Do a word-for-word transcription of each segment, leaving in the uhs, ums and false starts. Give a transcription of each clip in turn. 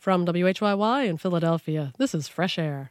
From W H Y Y in Philadelphia, this is Fresh Air.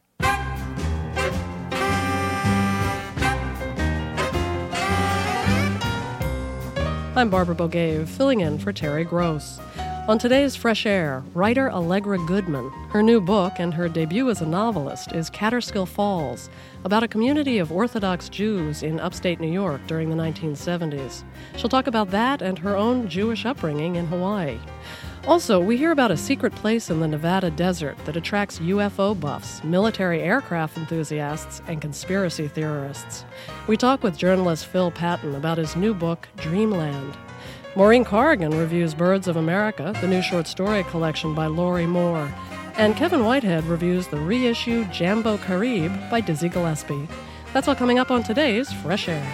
I'm Barbara Bogave, filling in for Terry Gross. On today's Fresh Air, writer Allegra Goodman. Her new book and her debut as a novelist is Catterskill Falls, about a community of Orthodox Jews in upstate New York during the nineteen seventies. She'll talk about that and her own Jewish upbringing in Hawaii. Also, we hear about a secret place in the Nevada desert that attracts U F O buffs, military aircraft enthusiasts, and conspiracy theorists. We talk with journalist Phil Patton about his new book, Dreamland. Maureen Corrigan reviews Birds of America, the new short story collection by Lori Moore. And Kevin Whitehead reviews the reissued Jambo Carib by Dizzy Gillespie. That's all coming up on today's Fresh Air.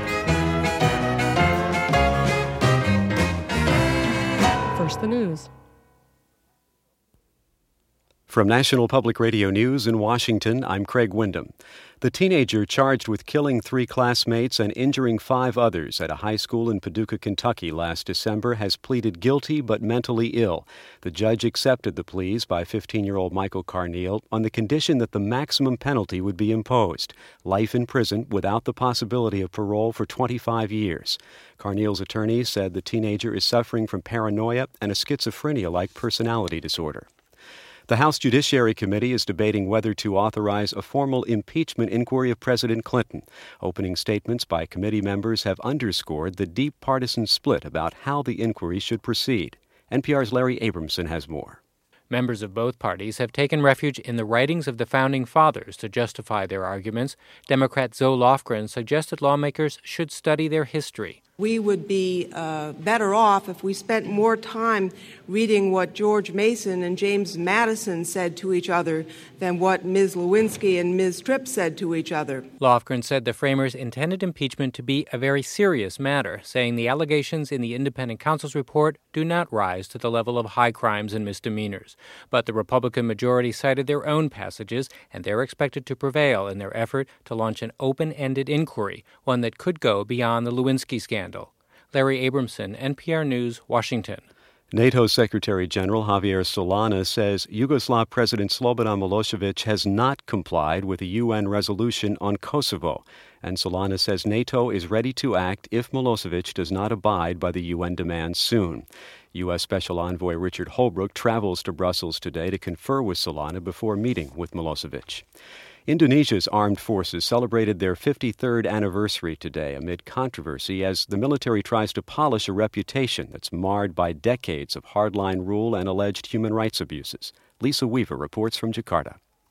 First, the news. From National Public Radio News in Washington, I'm Craig Wyndham. The teenager charged with killing three classmates and injuring five others at a high school in Paducah, Kentucky last December has pleaded guilty but mentally ill. The judge accepted the pleas by fifteen-year-old Michael Carneal on the condition that the maximum penalty would be imposed, life in prison without the possibility of parole for twenty-five years. Carneal's attorney said the teenager is suffering from paranoia and a schizophrenia-like personality disorder. The House Judiciary Committee is debating whether to authorize a formal impeachment inquiry of President Clinton. Opening statements by committee members have underscored the deep partisan split about how the inquiry should proceed. N P R's Larry Abramson has more. Members of both parties have taken refuge in the writings of the Founding Fathers to justify their arguments. Democrat Zoe Lofgren suggested lawmakers should study their history. We would be uh, better off if we spent more time reading what George Mason and James Madison said to each other than what Miz Lewinsky and Miz Tripp said to each other. Lofgren said the framers intended impeachment to be a very serious matter, saying the allegations in the independent counsel's report do not rise to the level of high crimes and misdemeanors. But the Republican majority cited their own passages, and they're expected to prevail in their effort to launch an open-ended inquiry, one that could go beyond the Lewinsky scandal. Larry Abramson, N P R News, Washington. NATO Secretary General Javier Solana says Yugoslav President Slobodan Milosevic has not complied with a U N resolution on Kosovo. And Solana says NATO is ready to act if Milosevic does not abide by the U N demands soon. U S. Special Envoy Richard Holbrooke travels to Brussels today to confer with Solana before meeting with Milosevic. Indonesia's armed forces celebrated their fifty-third anniversary today amid controversy as the military tries to polish a reputation that's marred by decades of hardline rule and alleged human rights abuses. Lisa Weaver reports from Jakarta.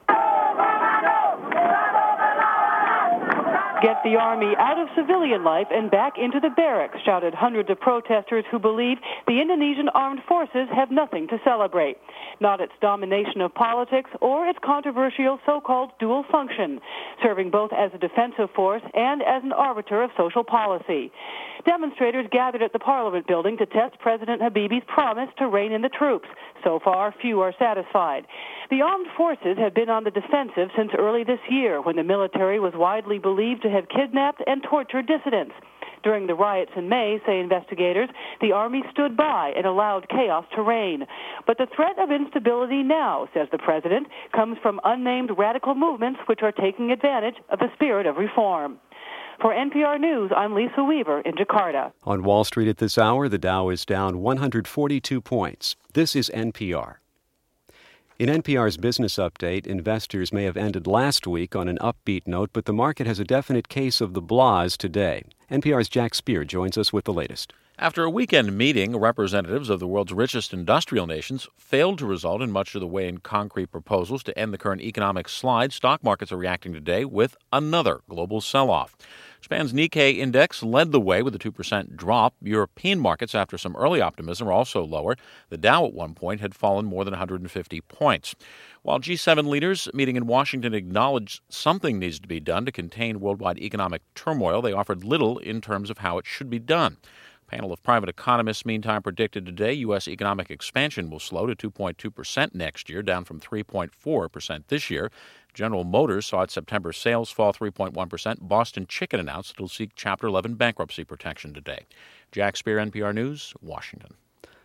Get the army out of civilian life and back into the barracks, shouted hundreds of protesters who believe the Indonesian armed forces have nothing to celebrate. Not its domination of politics or its controversial so-called dual function, serving both as a defensive force and as an arbiter of social policy. Demonstrators gathered at the Parliament building to test President Habibie's promise to rein in the troops. So far, few are satisfied. The armed forces have been on the defensive since early this year, when the military was widely believed to have kidnapped and tortured dissidents. During the riots in May, say investigators, the army stood by and allowed chaos to reign. But the threat of instability now, says the president, comes from unnamed radical movements which are taking advantage of the spirit of reform. For N P R News, I'm Lisa Weaver in Jakarta. On Wall Street at this hour, the Dow is down one hundred forty-two points. This is N P R. In N P R's Business Update, investors may have ended last week on an upbeat note, but the market has a definite case of the blahs today. N P R's Jack Spear joins us with the latest. After a weekend meeting, representatives of the world's richest industrial nations failed to result in much of the way in concrete proposals to end the current economic slide. Stock markets are reacting today with another global sell-off. Japan's Nikkei index led the way with a two percent drop. European markets, after some early optimism, are also lower. The Dow at one point had fallen more than one hundred fifty points. While G seven leaders meeting in Washington acknowledged something needs to be done to contain worldwide economic turmoil, they offered little in terms of how it should be done. A panel of private economists, meantime, predicted today U S economic expansion will slow to two point two percent next year, down from three point four percent this year. General Motors saw its September sales fall three point one percent. Boston Chicken announced it will seek Chapter eleven bankruptcy protection today. Jack Spear, N P R News, Washington.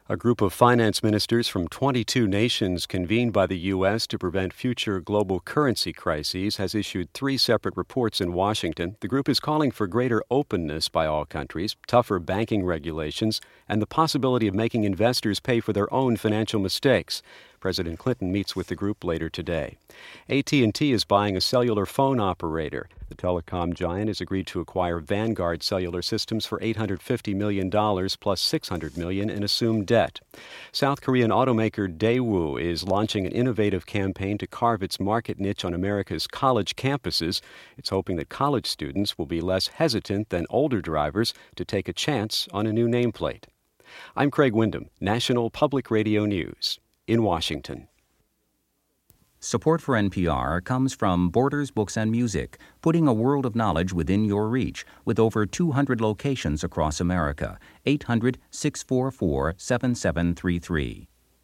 A group of finance ministers from twenty-two nations convened by the U S to prevent future global currency crises has issued three separate reports in Washington. The group is calling for greater openness by all countries, tougher banking regulations, and the possibility of making investors pay for their own financial mistakes. President Clinton meets with the group later today. A T and T is buying a cellular phone operator. The telecom giant has agreed to acquire Vanguard Cellular Systems for eight hundred fifty million dollars plus six hundred million dollars in assumed debt. South Korean automaker Daewoo is launching an innovative campaign to carve its market niche on America's college campuses. It's hoping that college students will be less hesitant than older drivers to take a chance on a new nameplate. I'm Craig Windham, National Public Radio News, in Washington. Support for N P R comes from Borders Books and Music, putting a world of knowledge within your reach with over two hundred locations across America. eight hundred, six four four, seven seven three three.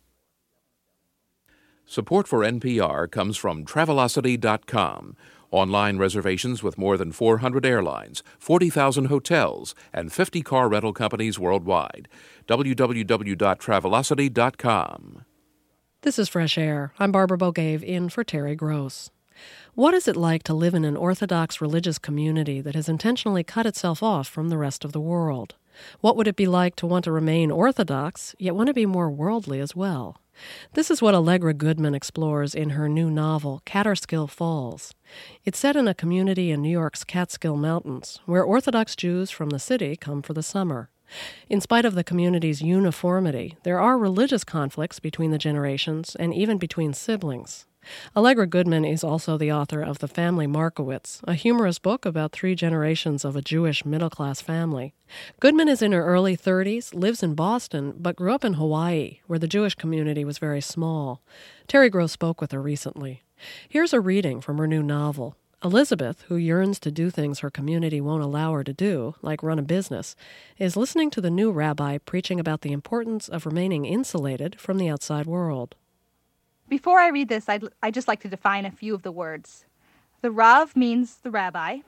Support for N P R comes from Travelocity dot com. Online reservations with more than four hundred airlines, forty thousand hotels, and fifty car rental companies worldwide. w w w dot travelocity dot com. This is Fresh Air. I'm Barbara Bogave in for Terry Gross. What is it like to live in an Orthodox religious community that has intentionally cut itself off from the rest of the world? What would it be like to want to remain Orthodox, yet want to be more worldly as well? This is what Allegra Goodman explores in her new novel, Catterskill Falls. It's set in a community in New York's Catskill Mountains, where Orthodox Jews from the city come for the summer. In spite of the community's uniformity, there are religious conflicts between the generations and even between siblings. Allegra Goodman is also the author of The Family Markowitz, a humorous book about three generations of a Jewish middle-class family. Goodman is in her early thirties, lives in Boston, but grew up in Hawaii, where the Jewish community was very small. Terry Gross spoke with her recently. Here's a reading from her new novel. Elizabeth, who yearns to do things her community won't allow her to do, like run a business, is listening to the new rabbi preaching about the importance of remaining insulated from the outside world. Before I read this, I'd, I'd just like to define a few of the words. The Rav means the rabbi.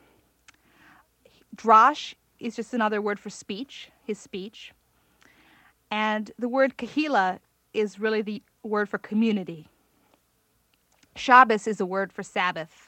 Drash is just another word for speech, his speech. And the word kahila is really the word for community. Shabbos is a word for Sabbath.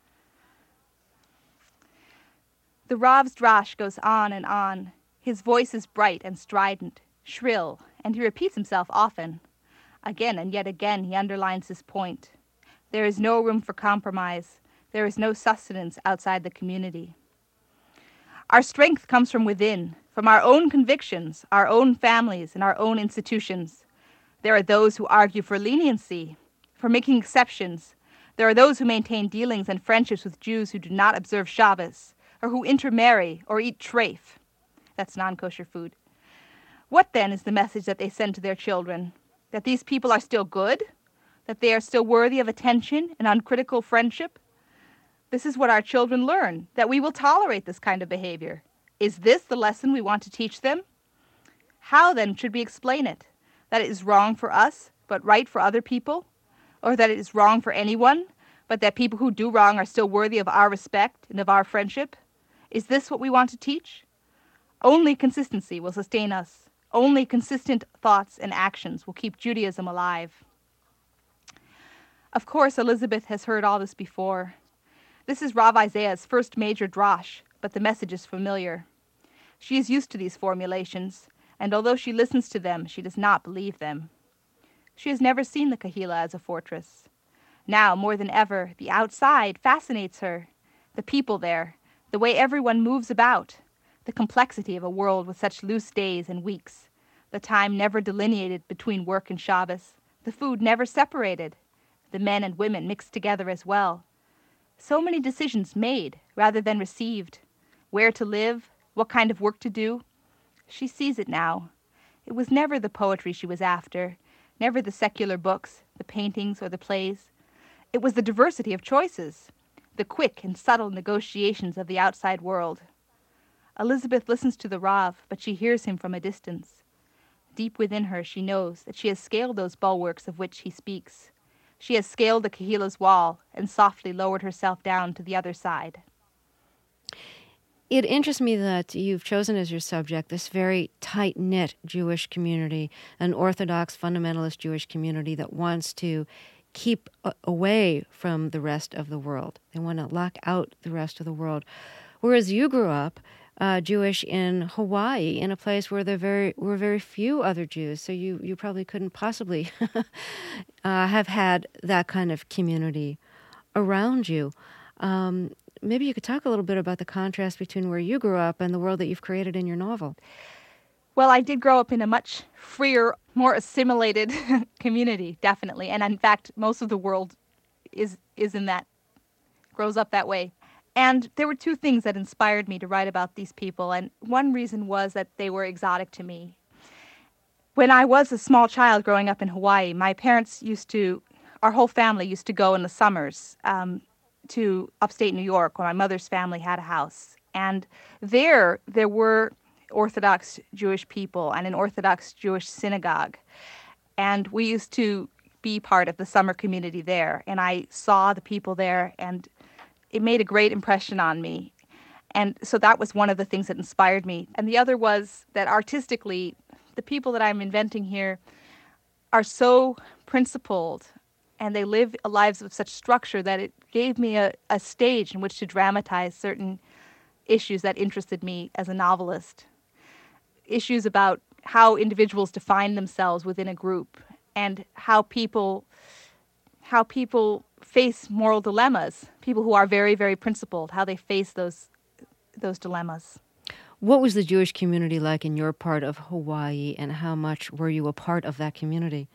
The Rav's drash goes on and on. His voice is bright and strident, shrill, and he repeats himself often. Again and yet again he underlines his point. There is no room for compromise. There is no sustenance outside the community. Our strength comes from within, from our own convictions, our own families, and our own institutions. There are those who argue for leniency, for making exceptions. There are those who maintain dealings and friendships with Jews who do not observe Shabbos, or who intermarry or eat treif. That's non-kosher food. What then is the message that they send to their children? That these people are still good? That they are still worthy of attention and uncritical friendship? This is what our children learn, that we will tolerate this kind of behavior. Is this the lesson we want to teach them? How then should we explain it? That it is wrong for us, but right for other people? Or that it is wrong for anyone, but that people who do wrong are still worthy of our respect and of our friendship? Is this what we want to teach? Only consistency will sustain us. Only consistent thoughts and actions will keep Judaism alive. Of course, Elizabeth has heard all this before. This is Rav Isaiah's first major drash, but the message is familiar. She is used to these formulations, and although she listens to them, she does not believe them. She has never seen the Kahila as a fortress. Now, more than ever, the outside fascinates her. The people there, the way everyone moves about, the complexity of a world with such loose days and weeks, the time never delineated between work and Shabbos, the food never separated, the men and women mixed together as well. So many decisions made rather than received. Where to live, what kind of work to do. She sees it now. It was never the poetry she was after, never the secular books, the paintings, or the plays. It was the diversity of choices, the quick and subtle negotiations of the outside world. Elizabeth listens to the Rav, but she hears him from a distance. Deep within her, she knows that she has scaled those bulwarks of which he speaks. She has scaled the Kahila's wall and softly lowered herself down to the other side. It interests me that you've chosen as your subject this very tight-knit Jewish community, an Orthodox fundamentalist Jewish community that wants to keep a- away from the rest of the world. They want to lock out the rest of the world. Whereas you grew up uh, Jewish in Hawaii, in a place where there very were very few other Jews, so you, you probably couldn't possibly uh, have had that kind of community around you. Um, maybe you could talk a little bit about the contrast between where you grew up and the world that you've created in your novel. Well, I did grow up in a much freer, more assimilated community, definitely. And in fact, most of the world is is in that, grows up that way. And there were two things that inspired me to write about these people. And one reason was that they were exotic to me. When I was a small child growing up in Hawaii, my parents used to, our whole family used to go in the summers um, to upstate New York, where my mother's family had a house. And there, there were Orthodox Jewish people and an Orthodox Jewish synagogue. And we used to be part of the summer community there. And I saw the people there, and it made a great impression on me. And so that was one of the things that inspired me. And the other was that artistically, the people that I'm inventing here are so principled, and they live lives of such structure that it gave me a, a stage in which to dramatize certain issues that interested me as a novelist. Issues about how individuals define themselves within a group, and how people how people face moral dilemmas, people who are very, very principled, how they face those those dilemmas. What was the Jewish community like in your part of Hawaii, and how much were you a part of that community?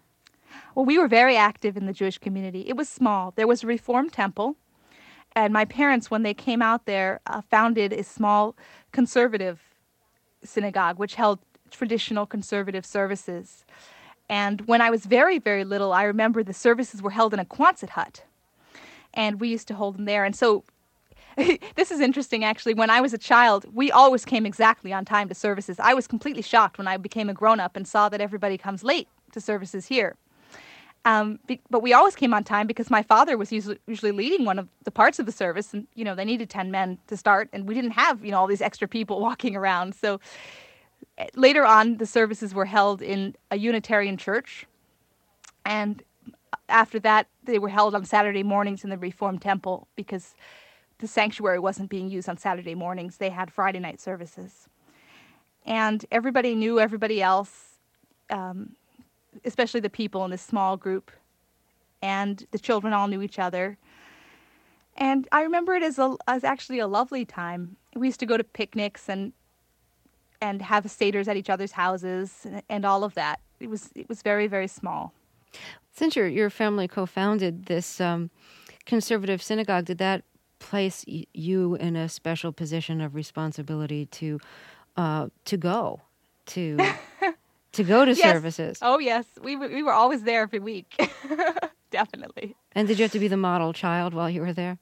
Well, we were very active in the Jewish community. It was small. There was a Reform temple, and my parents, when they came out there, uh, founded a small conservative synagogue, which held traditional conservative services. And when I was very, very little, I remember the services were held in a Quonset hut, and we used to hold them there. And so this is interesting, actually. When I was a child, we always came exactly on time to services. I was completely shocked when I became a grown-up and saw that everybody comes late to services here. Um, be, but we always came on time because my father was usually, usually leading one of the parts of the service, and, you know, they needed ten men to start, and we didn't have, you know, all these extra people walking around. So later on, the services were held in a Unitarian church, and after that, they were held on Saturday mornings in the Reform temple because the sanctuary wasn't being used on Saturday mornings. They had Friday night services. And everybody knew everybody else, um, especially the people in this small group, and the children all knew each other. And I remember it as a, as actually a lovely time. We used to go to picnics and and have seders at each other's houses and, and all of that. It was it was very, very small. Since your your family co-founded this um, conservative synagogue, did that place y- you in a special position of responsibility to uh, to go to to go to yes. services? Oh yes, we w- we were always there every week, definitely. And did you have to be the model child while you were there?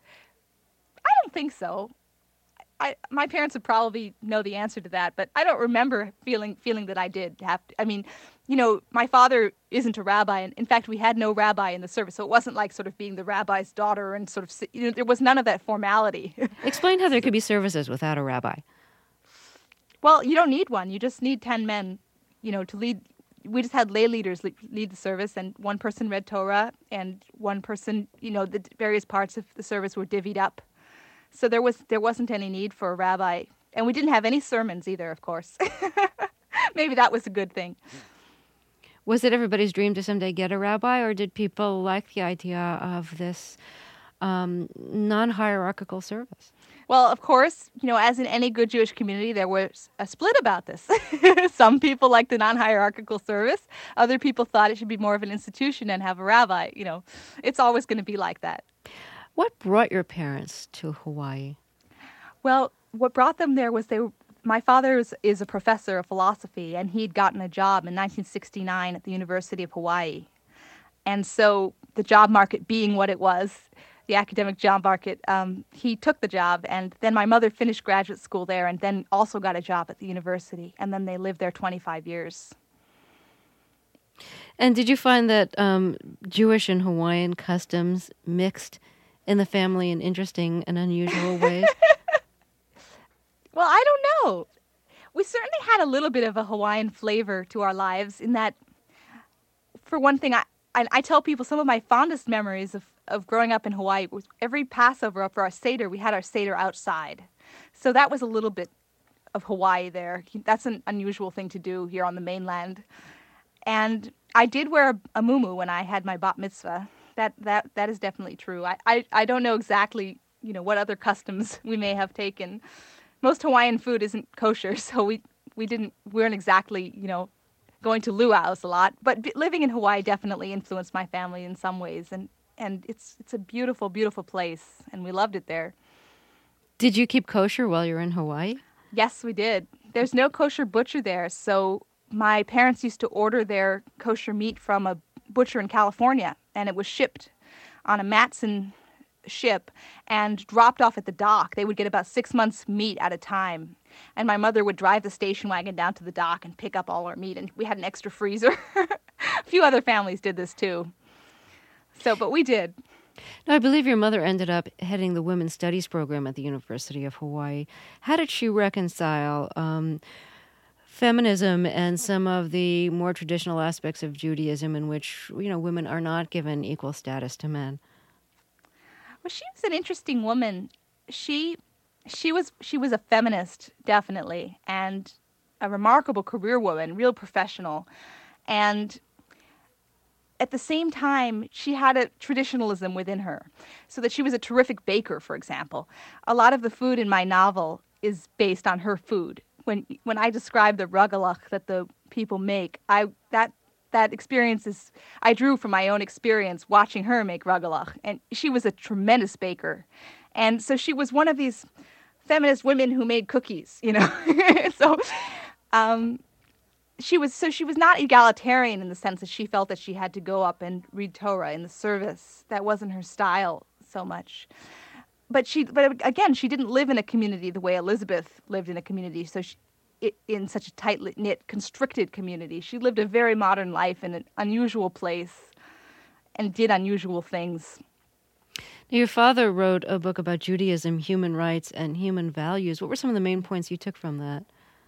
I don't think so. I, my parents would probably know the answer to that, but I don't remember feeling feeling that I did have to. I mean, you know, my father isn't a rabbi, and in fact, we had no rabbi in the service, so it wasn't like sort of being the rabbi's daughter and sort of, you know, there was none of that formality. Explain how there could be services without a rabbi. Well, you don't need one. You just need ten men, you know, to lead. We just had lay leaders lead the service, and one person read Torah, and one person, you know, the various parts of the service were divvied up. So there was there wasn't any need for a rabbi, and we didn't have any sermons either, of course. Maybe that was a good thing. Was it everybody's dream to someday get a rabbi, or did people like the idea of this um, non-hierarchical service? Well, of course, you know, as in any good Jewish community, there was a split about this. Some people liked the non-hierarchical service. Other people thought it should be more of an institution and have a rabbi. You know, it's always going to be like that. What brought your parents to Hawaii? Well, what brought them there was they were, my father is, is a professor of philosophy, and he'd gotten a job in nineteen sixty-nine at the University of Hawaii. And so the job market being what it was, the academic job market, um, he took the job. And then my mother finished graduate school there and then also got a job at the university. And then they lived there twenty-five years. And did you find that um, Jewish and Hawaiian customs mixed in the family in interesting and unusual ways? Well, I don't know. We certainly had a little bit of a Hawaiian flavor to our lives in that, for one thing, I, I, I tell people some of my fondest memories of, of growing up in Hawaii was every Passover for our Seder, we had our Seder outside. So that was a little bit of Hawaii there. That's an unusual thing to do here on the mainland. And I did wear a, a muumuu when I had my bat mitzvah. That that that is definitely true. I, I, I don't know exactly, you know, what other customs we may have taken. Most Hawaiian food isn't kosher, so we, we didn't we weren't exactly, you know, going to luau's a lot. But b- living in Hawaii definitely influenced my family in some ways, and, and it's it's a beautiful, beautiful place, and we loved it there. Did you keep kosher while you were in Hawaii? Yes, we did. There's no kosher butcher there, so my parents used to order their kosher meat from a butcher in California, and it was shipped on a Matson ship and dropped off at the dock. They would get about six months meat at a time, and my mother would drive the station wagon down to the dock and pick up all our meat, and we had an extra freezer. A few other families did this too. So, but we did. Now, I believe your mother ended up heading the Women's Studies program at the University of Hawaii. How did she reconcile um, feminism and some of the more traditional aspects of Judaism in which, you know, women are not given equal status to men? Well, she was an interesting woman. She she was she was a feminist, definitely, and a remarkable career woman, real professional. And at the same time, she had a traditionalism within her, so that she was a terrific baker, for example. A lot of the food in my novel is based on her food. When when I describe the rugelach that the people make, I that that experience is I drew from my own experience watching her make rugelach, and she was a tremendous baker, and so she was one of these feminist women who made cookies, you know. so, um, she was so she was not egalitarian in the sense that she felt that she had to go up and read Torah in the service. That wasn't her style so much. But she, but again, she didn't live in a community the way Elizabeth lived in a community. So she, it, in such a tight-knit, constricted community, she lived a very modern life in an unusual place, and did unusual things. Now, your father wrote a book about Judaism, human rights, and human values. What were some of the main points you took from that?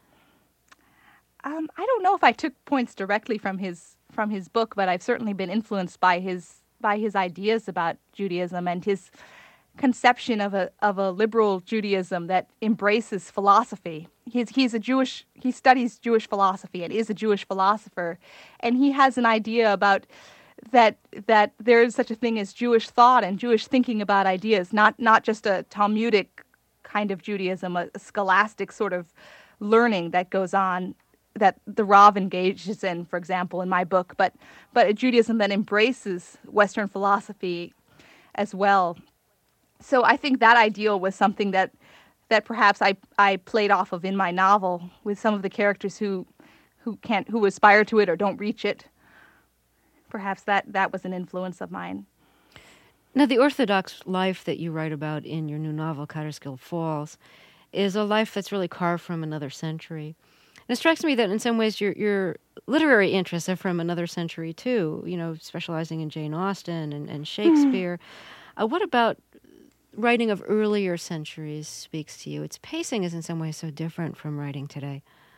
Um, I don't know if I took points directly from his from his book, but I've certainly been influenced by his by his ideas about Judaism and his conception of a of a liberal Judaism that embraces philosophy. He's he's a Jewish he studies Jewish philosophy and is a Jewish philosopher, and he has an idea about that that there is such a thing as Jewish thought and Jewish thinking about ideas, not not just a Talmudic kind of Judaism, a, a scholastic sort of learning that goes on that the Rav engages in, for example, in my book, but but a Judaism that embraces Western philosophy as well. So I think that ideal was something that that perhaps I, I played off of in my novel with some of the characters who who can't who aspire to it or don't reach it. Perhaps that, that was an influence of mine. Now, the Orthodox life that you write about in your new novel, Kaaterskill Falls, is a life that's really carved from another century. And it strikes me that in some ways your your literary interests are from another century too, you know, specializing in Jane Austen and, and Shakespeare. Mm. Uh, what about writing of earlier centuries speaks to you? Its pacing is in some ways so different from writing today.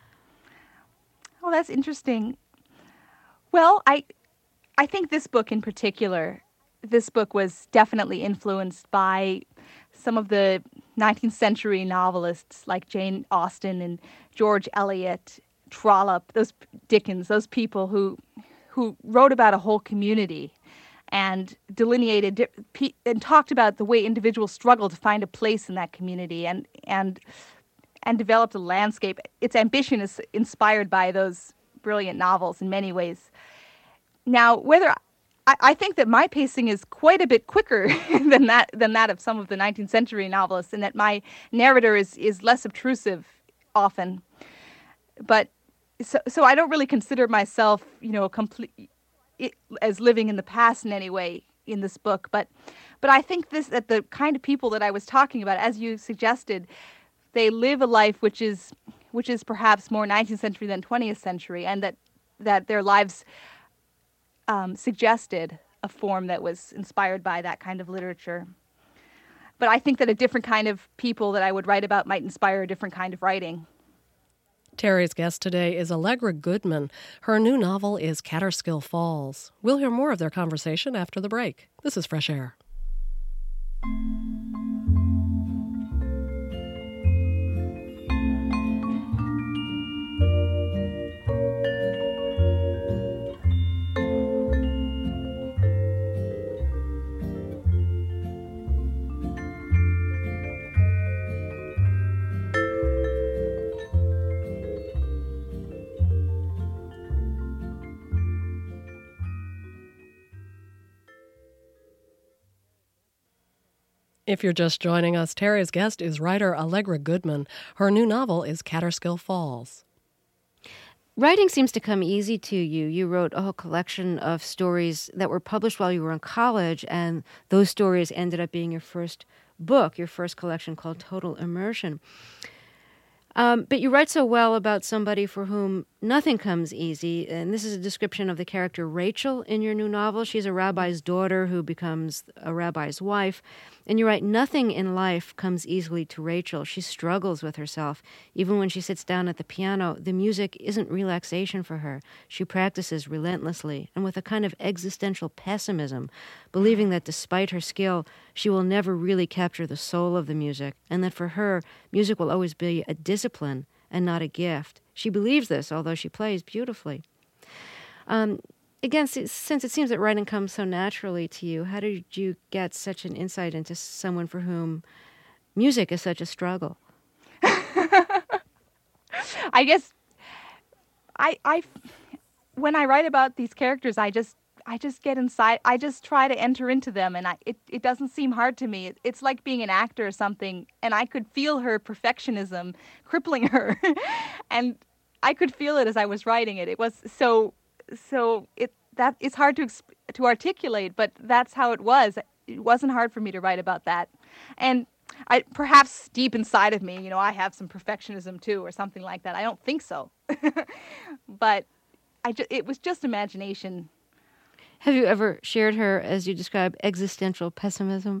Oh, that's interesting. Well, I I think this book in particular, this book was definitely influenced by some of the nineteenth century novelists like Jane Austen and George Eliot, Trollope, those Dickens, those people who who wrote about a whole community and delineated and talked about the way individuals struggle to find a place in that community and and and developed a landscape. Its ambition is inspired by those brilliant novels in many ways. Now, whether I, I think that my pacing is quite a bit quicker than that than that of some of the nineteenth century novelists, and that my narrator is is less obtrusive often. But so so I don't really consider myself, you know, complete it, as living in the past in any way in this book. But but I think this that the kind of people that I was talking about, as you suggested, they live a life which is which is perhaps more nineteenth century than twentieth century, and that that their lives Um, suggested a form that was inspired by that kind of literature. but I think that a different kind of people that I would write about might inspire a different kind of writing. Terry's guest today is Allegra Goodman. Her new novel is Catterskill Falls. We'll hear more of their conversation after the break. This is Fresh Air. If you're just joining us, Terry's guest is writer Allegra Goodman. Her new novel is Catterskill Falls. Writing seems to come easy to you. You wrote a whole collection of stories that were published while you were in college, and those stories ended up being your first book, your first collection called Total Immersion. Um, but you write so well about somebody for whom nothing comes easy, and this is a description of the character Rachel in your new novel. She's a rabbi's daughter who becomes a rabbi's wife, and you write, nothing in life comes easily to Rachel. She struggles with herself. Even when she sits down at the piano, the music isn't relaxation for her. She practices relentlessly and with a kind of existential pessimism, believing that despite her skill, she will never really capture the soul of the music, and that for her, music will always be a discipline and not a gift. She believes this, although she plays beautifully. Um, again, since it seems that writing comes so naturally to you, how did you get such an insight into someone for whom music is such a struggle? I guess I, I, when I write about these characters, I just, I just get inside. I just try to enter into them, and I, it, it doesn't seem hard to me. It, it's like being an actor or something, and I could feel her perfectionism crippling her, and I could feel it as I was writing it. It was so, so it that it's hard to to articulate, but that's how it was. It wasn't hard for me to write about that, and I perhaps deep inside of me, you know, I have some perfectionism too, or something like that. I don't think so, but I ju- it was just imagination. Have you ever shared her, as you describe, existential pessimism?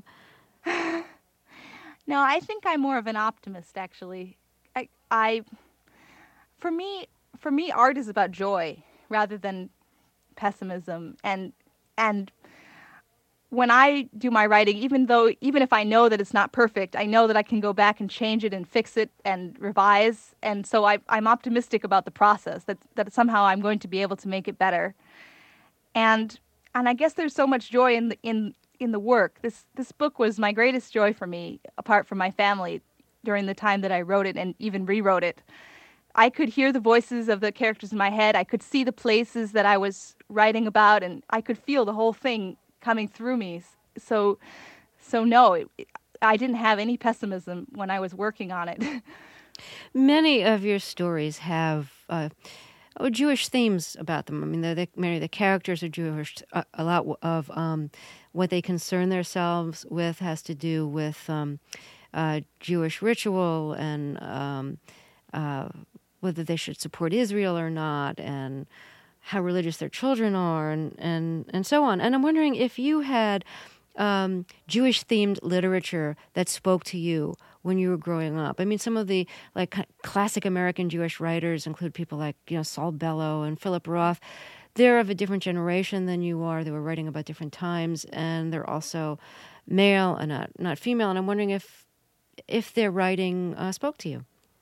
No, I think I'm more of an optimist, actually. I, I, for me, for me, art is about joy rather than pessimism. And and when I do my writing, even though, even if I know that it's not perfect, I know that I can go back and change it and fix it and revise. And so I, I'm optimistic about the process, that that somehow I'm going to be able to make it better. And and I guess there's so much joy in the in in the work. This this book was my greatest joy for me, apart from my family, during the time that I wrote it and even rewrote it. I could hear the voices of the characters in my head. I could see the places that I was writing about, and I could feel the whole thing coming through me. So, so no, it, I didn't have any pessimism when I was working on it. Many of your stories have uh, oh, Jewish themes about them. I mean, they're, they, many of the characters are Jewish. A, a lot of um, what they concern themselves with has to do with um, uh, Jewish ritual and um, uh, whether they should support Israel or not, and how religious their children are, and, and, and so on. And I'm wondering if you had um, Jewish-themed literature that spoke to you when you were growing up. I mean, some of the like classic American Jewish writers include people like, you know, Saul Bellow and Philip Roth. They're of a different generation than you are. They were writing about different times, and they're also male and not not female. And I'm wondering if if their writing uh, spoke to you.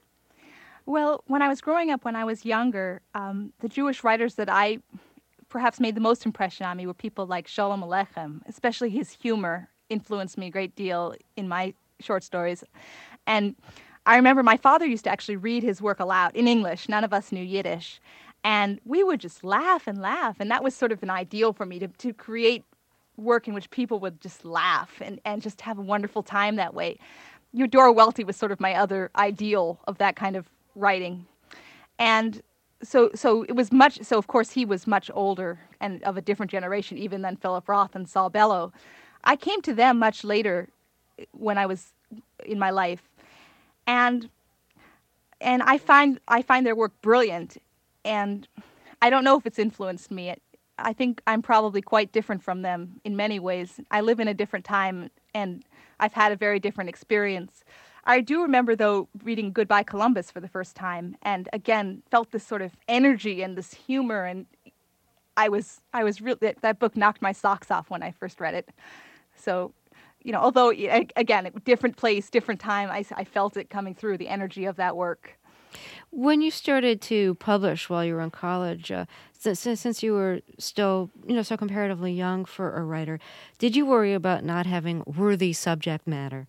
Well, when I was growing up, when I was younger, um, the Jewish writers that I perhaps made the most impression on me were people like Sholem Aleichem. Especially his humor influenced me a great deal in my short stories. And I remember my father used to actually read his work aloud in English. None of us knew Yiddish. And we would just laugh and laugh. And that was sort of an ideal for me, to, to create work in which people would just laugh and, and just have a wonderful time that way. Eudora Welty was sort of my other ideal of that kind of writing. And so so it was much, so of course he was much older and of a different generation even than Philip Roth and Saul Bellow. I came to them much later when I was in my life. And and I find I find their work brilliant, and I don't know if it's influenced me. I think I'm probably quite different from them in many ways. I live in a different time, and I've had a very different experience. I do remember, though, reading Goodbye Columbus for the first time, and again felt this sort of energy and this humor, and I was I was real. That, that book knocked my socks off when I first read it. So, you know, although again, different place, different time, I, I felt it coming through, the energy of that work. When you started to publish while you were in college, uh, since, since you were still, you know, so comparatively young for a writer, did you worry about not having worthy subject matter?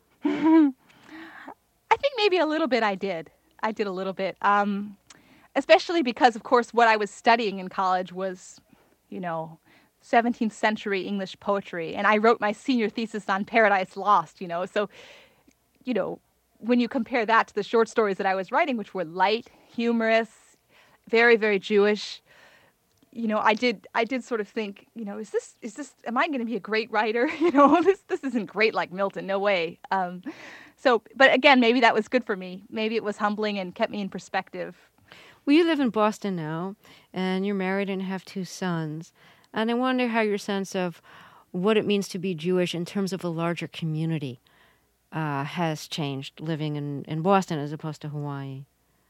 I think maybe a little bit I did. I did a little bit, um, especially because, of course, what I was studying in college was, you know, seventeenth century English poetry, and I wrote my senior thesis on Paradise Lost, you know, so, you know, when you compare that to the short stories that I was writing, which were light, humorous, very, very Jewish, you know, I did, I did sort of think, you know, is this, is this, am I going to be a great writer? You know, this, this isn't great like Milton, no way. Um, so, but again, maybe that was good for me. Maybe it was humbling and kept me in perspective. Well, you live in Boston now, and you're married and have two sons. And I wonder how your sense of what it means to be Jewish in terms of a larger community uh, has changed living in, in Boston as opposed to Hawaii.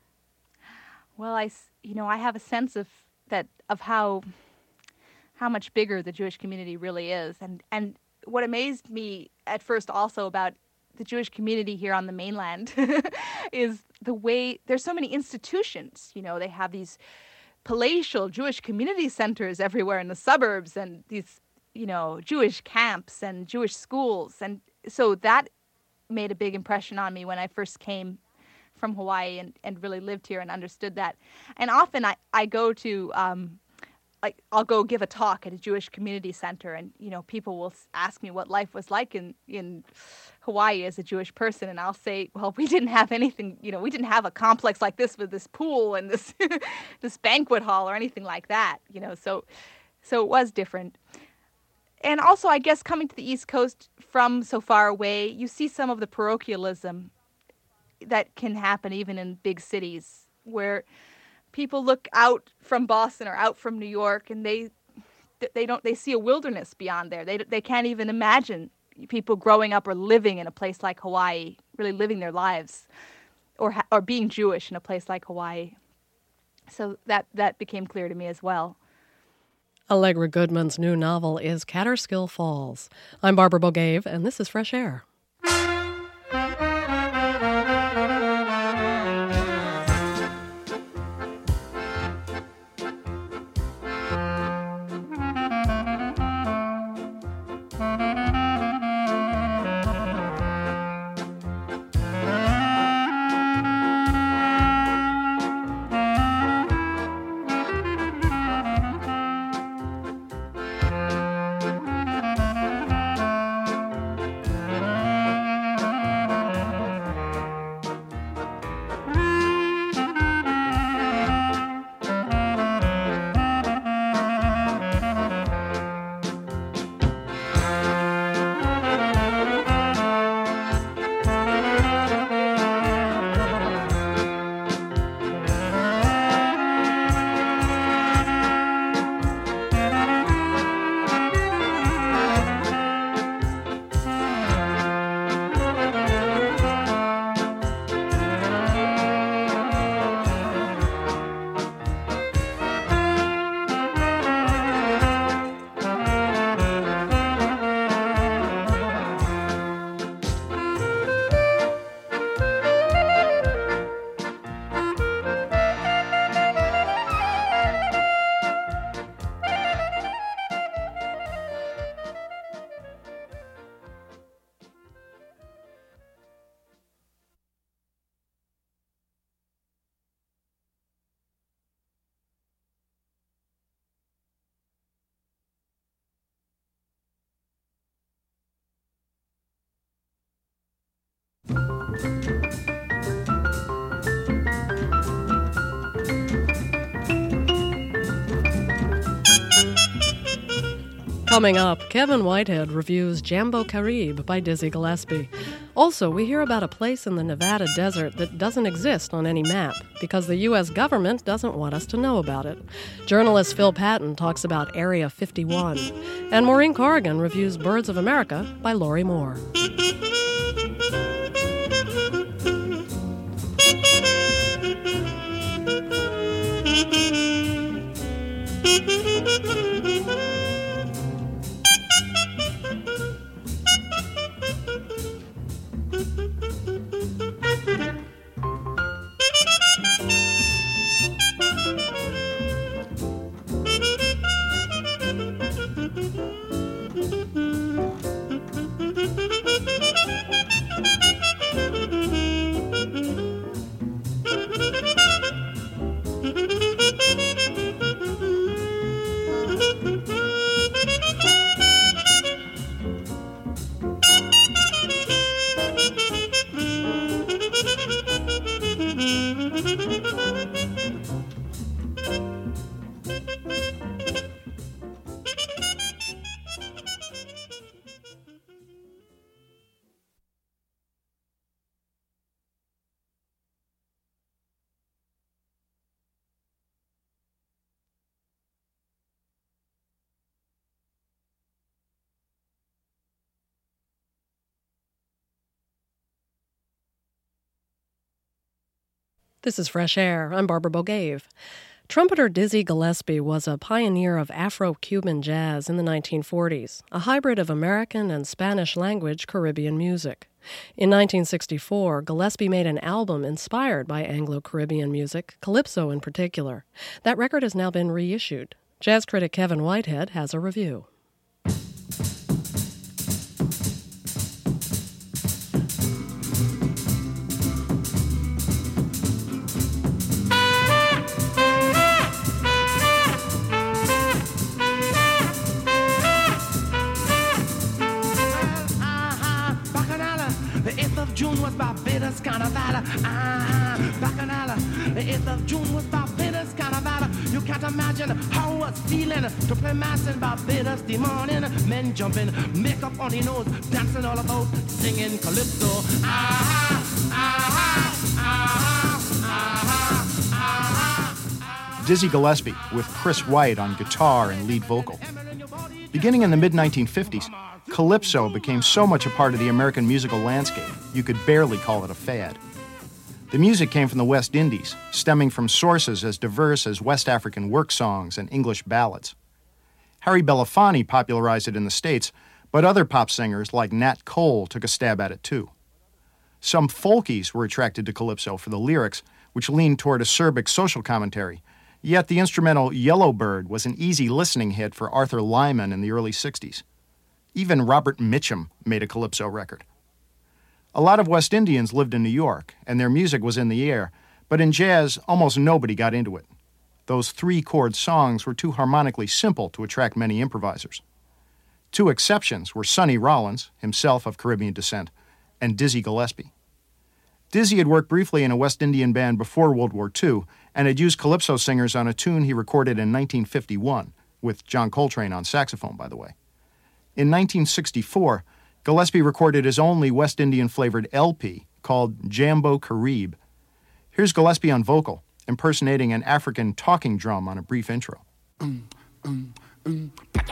Well, I, you know, I have a sense of that of how how much bigger the Jewish community really is, and and what amazed me at first also about the Jewish community here on the mainland is the way there's so many institutions. You know, they have these palatial Jewish community centers everywhere in the suburbs, and these, you know, Jewish camps and Jewish schools, and so that made a big impression on me when I first came from Hawaii and, and really lived here and understood that. And often I, I go to, um, like, I'll go give a talk at a Jewish community center, and, you know, people will ask me what life was like in, in Hawaii as a Jewish person, and I'll say, well, we didn't have anything, you know, we didn't have a complex like this with this pool and this this banquet hall or anything like that, you know, so so it was different. And also, I guess, coming to the East Coast from so far away, you see some of the parochialism that can happen even in big cities, where people look out from Boston or out from New York, and they they don't they see a wilderness beyond there. They they can't even imagine people growing up or living in a place like Hawaii, really living their lives, or or being Jewish in a place like Hawaii. So that that became clear to me as well. Allegra Goodman's new novel is Catterskill Falls. I'm Barbara Bogave, and this is Fresh Air. Coming up, Kevin Whitehead reviews Jambo Carib by Dizzy Gillespie. Also, we hear about a place in the Nevada desert that doesn't exist on any map because the U S government doesn't want us to know about it. Journalist Phil Patton talks about Area fifty-one. And Maureen Corrigan reviews Birds of America by Lori Moore. This is Fresh Air. I'm Barbara Bogave. Trumpeter Dizzy Gillespie was a pioneer of Afro-Cuban jazz in the nineteen forties, a hybrid of American and Spanish-language Caribbean music. In nineteen sixty-four, Gillespie made an album inspired by Anglo-Caribbean music, calypso in particular. That record has now been reissued. Jazz critic Kevin Whitehead has a review. June was Barbados Carnival. Ah, Bacchanal. The eighth of June was Barbados Carnival. You can't imagine how I was feeling to play mass in Barbados the morning. Men jumping, makeup on the nose, dancing all about, singing calypso. Ah, ah, ah, ah, ah, ah. Dizzy Gillespie with Chris White on guitar and lead vocal. Beginning in the mid nineteen fifties, calypso became so much a part of the American musical landscape, you could barely call it a fad. The music came from the West Indies, stemming from sources as diverse as West African work songs and English ballads. Harry Belafonte popularized it in the States, but other pop singers like Nat Cole took a stab at it too. Some folkies were attracted to calypso for the lyrics, which leaned toward acerbic social commentary, yet the instrumental Yellow Bird was an easy listening hit for Arthur Lyman in the early sixties. Even Robert Mitchum made a calypso record. A lot of West Indians lived in New York, and their music was in the air, but in jazz, almost nobody got into it. Those three-chord songs were too harmonically simple to attract many improvisers. Two exceptions were Sonny Rollins, himself of Caribbean descent, and Dizzy Gillespie. Dizzy had worked briefly in a West Indian band before World War Two and had used calypso singers on a tune he recorded in nineteen fifty-one, with John Coltrane on saxophone, by the way. In nineteen sixty-four, Gillespie recorded his only West Indian-flavored L P called Jambo Carib. Here's Gillespie on vocal, impersonating an African talking drum on a brief intro. Um, um, um,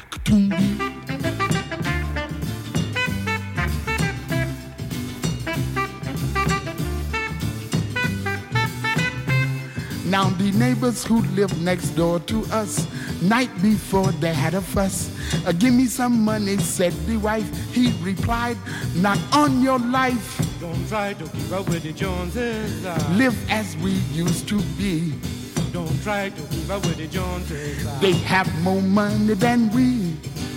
Now the neighbors who lived next door to us, night before they had a fuss. Uh, give me some money, said the wife. He replied, not on your life. Don't try to keep up with the Joneses. Uh. Live as we used to be. Don't try to keep up with the Joneses. Uh. They have more money than we.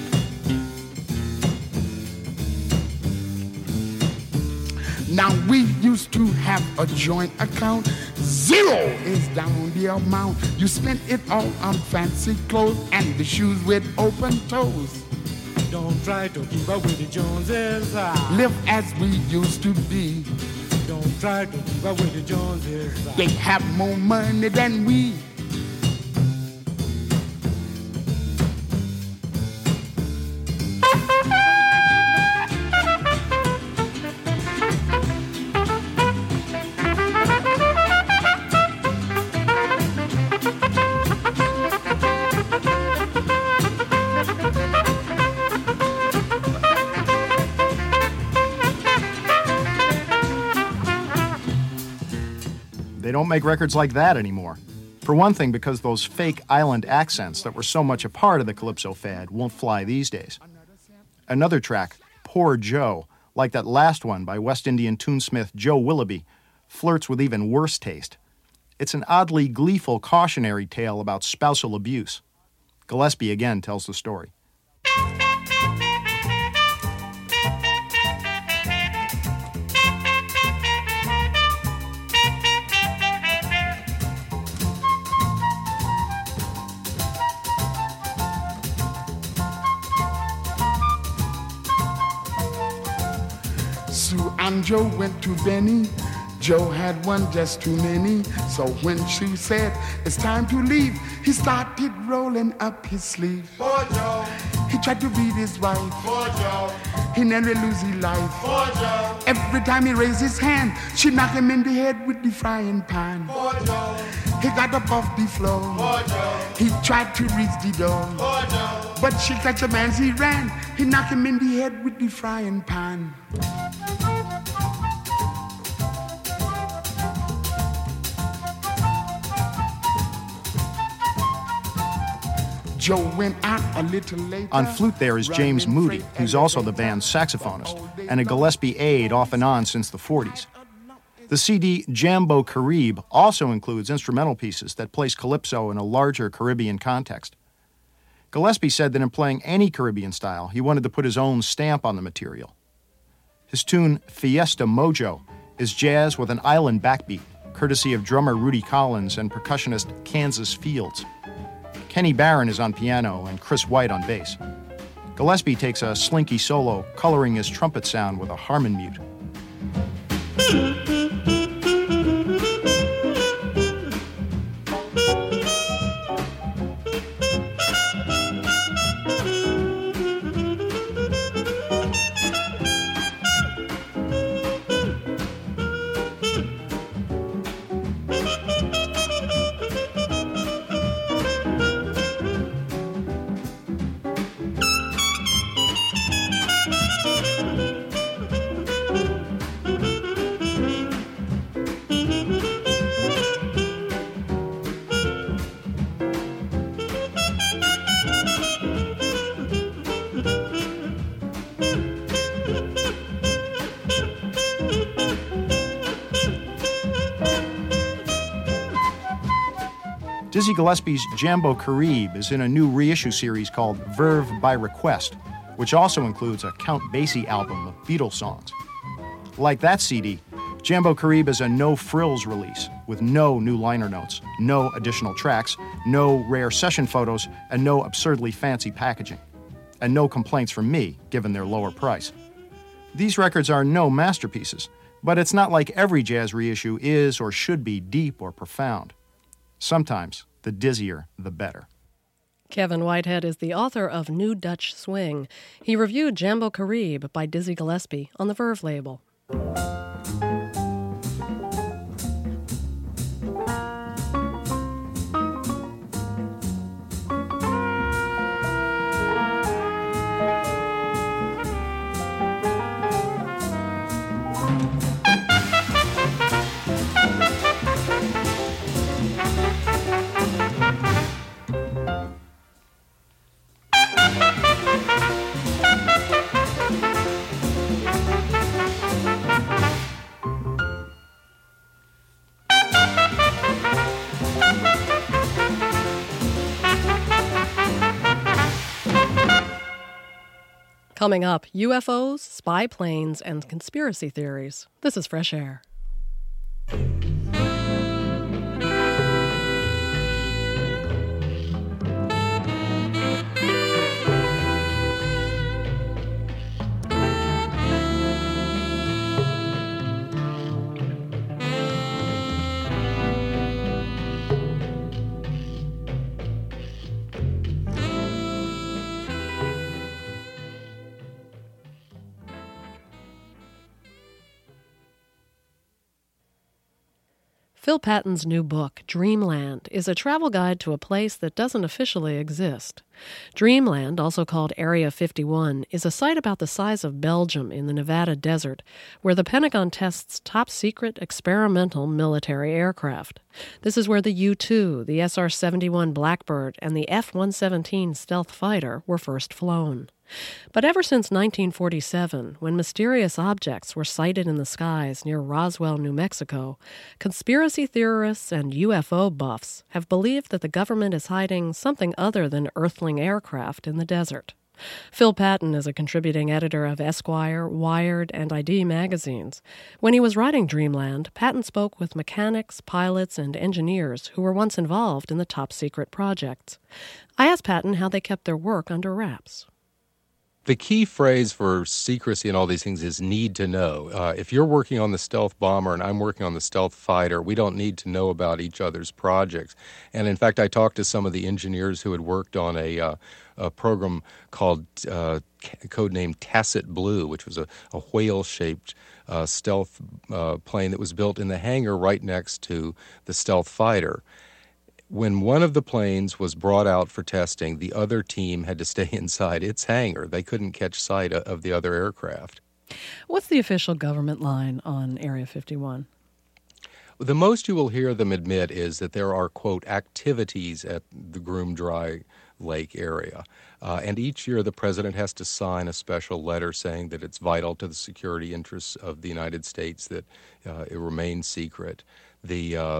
Now we used to have a joint account. Zero is down the amount. You spent it all on fancy clothes and the shoes with open toes. Don't try to keep up with the Joneses. Ah. Live as we used to be. Don't try to keep up with the Joneses. Ah. They have more money than we. don't make records like that anymore. For one thing, because those fake island accents that were so much a part of the calypso fad won't fly these days. Another track, Poor Joe, like that last one by West Indian tunesmith Joe Willoughby, flirts with even worse taste. It's an oddly gleeful cautionary tale about spousal abuse. Gillespie again tells the story. Sue and Joe went to Benny. Joe had one just too many. So when Sue said it's time to leave, he started rolling up his sleeve. Poor Joe. He tried to beat his wife. Poor Joe. He nearly lose his life. Poor Joe. Every time he raised his hand, she knocked him in the head with the frying pan. Poor Joe. He got up off the floor. Poor Joe. He tried to reach the door. Poor Joe. But she catch him as he ran. He knocked him in the head with the frying pan. Joe went out a little later. On flute there is James Moody, who's also the band's saxophonist, and a Gillespie aide off and on since the forties. The C D Jambo Caribe also includes instrumental pieces that place calypso in a larger Caribbean context. Gillespie said that in playing any Caribbean style, he wanted to put his own stamp on the material. His tune Fiesta Mojo is jazz with an island backbeat, courtesy of drummer Rudy Collins and percussionist Kansas Fields. Kenny Barron is on piano and Chris White on bass. Gillespie takes a slinky solo, coloring his trumpet sound with a harmon mute. Dizzy Gillespie's Jambo Caribe is in a new reissue series called Verve by Request, which also includes a Count Basie album of Beatles songs. Like that C D, Jambo Caribe is a no-frills release with no new liner notes, no additional tracks, no rare session photos, and no absurdly fancy packaging. And no complaints from me, given their lower price. These records are no masterpieces, but it's not like every jazz reissue is or should be deep or profound. Sometimes, the dizzier, the better. Kevin Whitehead is the author of New Dutch Swing. He reviewed Jambo Caribe by Dizzy Gillespie on the Verve label. Coming up, U F Os, spy planes, and conspiracy theories. This is Fresh Air. Phil Patton's new book, Dreamland, is a travel guide to a place that doesn't officially exist. Dreamland, also called Area fifty-one, is a site about the size of Belgium in the Nevada desert, where the Pentagon tests top-secret experimental military aircraft. This is where the U two, the S R seventy-one Blackbird, and the F one seventeen stealth fighter were first flown. But ever since nineteen forty-seven, when mysterious objects were sighted in the skies near Roswell, New Mexico, conspiracy theorists and U F O buffs have believed that the government is hiding something other than Earthling aircraft in the desert. Phil Patton is a contributing editor of Esquire, Wired, and I D magazines. When he was writing Dreamland, Patton spoke with mechanics, pilots, and engineers who were once involved in the top-secret projects. I asked Patton how they kept their work under wraps. The key phrase for secrecy and all these things is need to know. Uh, if you're working on the stealth bomber and I'm working on the stealth fighter, we don't need to know about each other's projects. And in fact, I talked to some of the engineers who had worked on a, uh, a program called uh, codenamed Tacit Blue, which was a, a whale-shaped uh, stealth uh, plane that was built in the hangar right next to the stealth fighter. When one of the planes was brought out for testing, the other team had to stay inside its hangar. They couldn't catch sight of the other aircraft. What's the official government line on Area fifty-one? The most you will hear them admit is that there are, quote, activities at the Groom Dry Lake area. Uh, and each year the president has to sign a special letter saying that it's vital to the security interests of the United States that uh, it remains secret. The uh,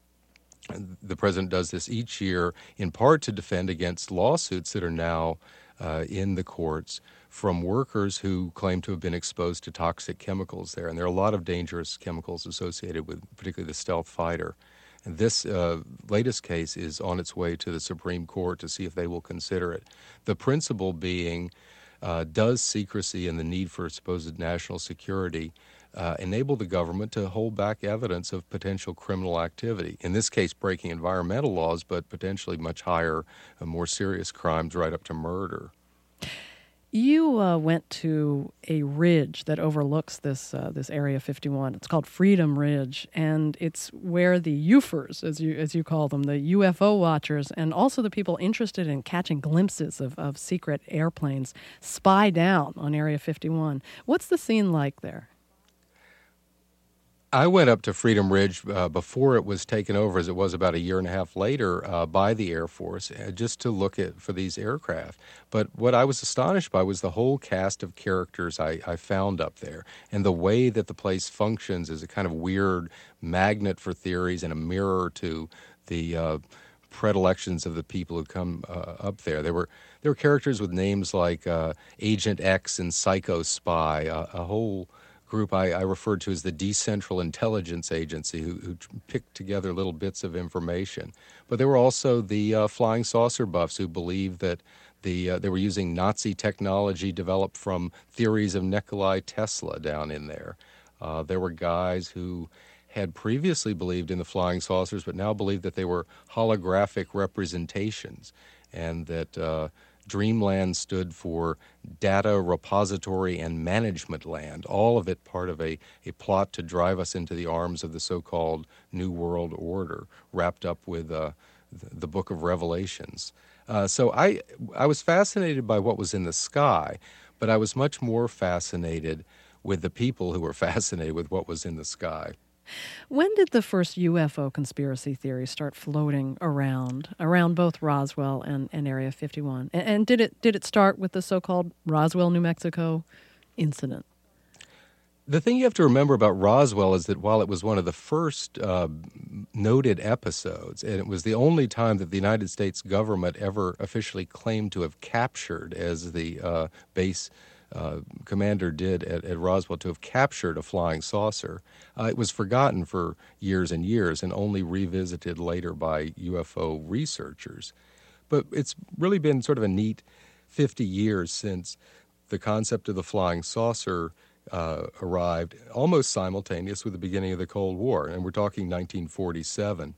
The president does this each year in part to defend against lawsuits that are now uh, in the courts from workers who claim to have been exposed to toxic chemicals there. And there are a lot of dangerous chemicals associated with particularly the stealth fighter. And this uh, latest case is on its way to the Supreme Court to see if they will consider it. The principle being, uh, does secrecy and the need for supposed national security Uh, enable the government to hold back evidence of potential criminal activity, in this case breaking environmental laws, but potentially much higher, uh, more serious crimes right up to murder. You uh, went to a ridge that overlooks this uh, this Area fifty-one. It's called Freedom Ridge, and it's where the U F Ers, as you as you call them, the U F O watchers, and also the people interested in catching glimpses of, of secret airplanes, spy down on Area fifty-one. What's the scene like there? I went up to Freedom Ridge uh, before it was taken over, as it was about a year and a half later, uh, by the Air Force, uh, just to look at for these aircraft. But what I was astonished by was the whole cast of characters I, I found up there, and the way that the place functions as a kind of weird magnet for theories and a mirror to the uh, predilections of the people who come uh, up there. There were there were characters with names like uh, Agent X and Psycho Spy, uh, a whole group I, I referred to as the Decentral Intelligence Agency, who, who picked together little bits of information. But there were also the uh, flying saucer buffs who believed that the uh, they were using Nazi technology developed from theories of Nikola Tesla down in there. Uh, there were guys who had previously believed in the flying saucers, but now believed that they were holographic representations, and that uh, Dreamland stood for Data Repository and Management Land, all of it part of a, a plot to drive us into the arms of the so-called New World Order, wrapped up with uh, the Book of Revelations. Uh, so I, I was fascinated by what was in the sky, but I was much more fascinated with the people who were fascinated with what was in the sky. When did the first U F O conspiracy theories start floating around, around both Roswell and, and Area fifty-one? And, and did it did it start with the so-called Roswell, New Mexico incident? The thing you have to remember about Roswell is that while it was one of the first uh, noted episodes, and it was the only time that the United States government ever officially claimed to have captured, as the uh, base Uh, commander did at, at Roswell, to have captured a flying saucer. Uh, it was forgotten for years and years and only revisited later by U F O researchers. But it's really been sort of a neat fifty years since the concept of the flying saucer uh, arrived, almost simultaneous with the beginning of the Cold War, and we're talking nineteen forty-seven.